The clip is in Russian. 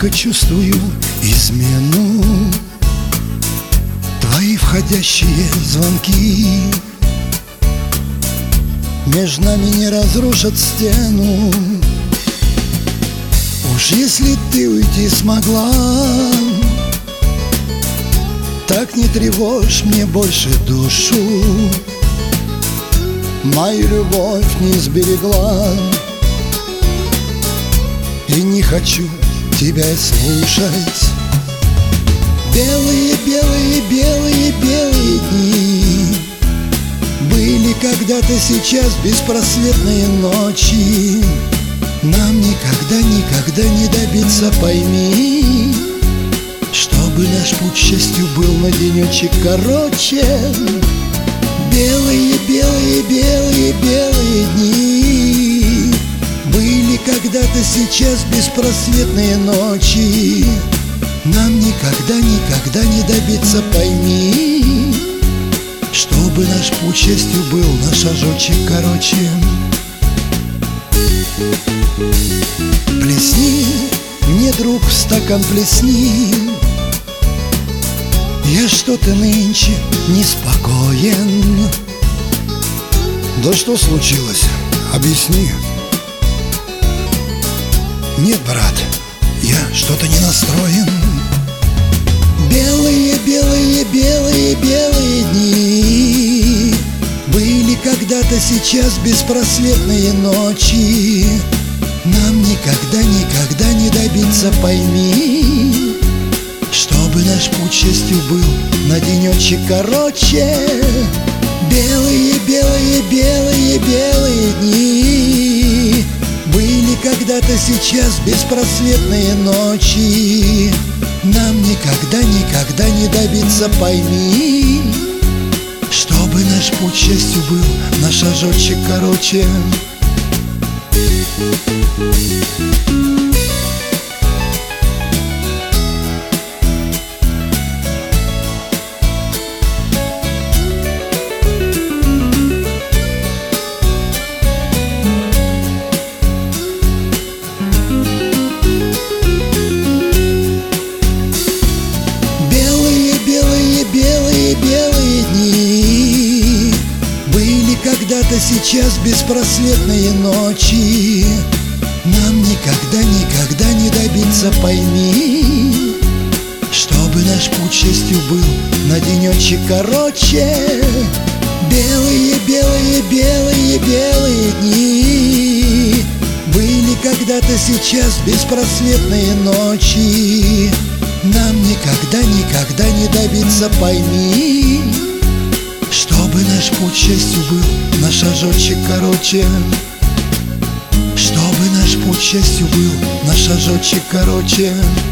тихо чувствую измену. Твои входящие звонки между нами не разрушат стену. Уж если ты уйти смогла, так не тревожь мне больше душу. Мою любовь не сберегла, и не хочу тебя слушать. Белые, белые, белые, белые дни были когда-то, сейчас беспросветные ночи. Нам никогда, никогда не добиться, пойми, чтобы наш путь счастью был на денечек короче. Белые, белые, белые, белые дни были когда-то, сейчас беспросветные ночи. Нам никогда, никогда не добиться, пойми, чтобы наш путь счастью был на шажочек короче. Плесни мне, друг, в стакан плесни. Я что-то нынче неспокоен. Да что случилось? Объясни. Нет, брат, я что-то не настроен. Белые, белые, белые, белые дни были когда-то, сейчас беспросветные ночи. Нам никогда, никогда не добиться, пойми, чтобы наш путь счастью был на денечек короче. Белые, белые, белые, белые дни были когда-то, сейчас беспросветные ночи. Нам никогда, никогда не добиться, пойми, чтобы наш путь счастью был на шажочек короче. Белые дни были когда-то, сейчас беспросветные ночи. Нам никогда, никогда не добиться, пойми, чтобы наш путь счастью был на денечек короче. Белые, белые, белые, белые дни были когда-то, сейчас беспросветные ночи. Нам никогда, никогда не добиться, пойми, чтобы наш путь счастью был на шажочек короче. Чтобы наш путь счастью был на шажочек короче.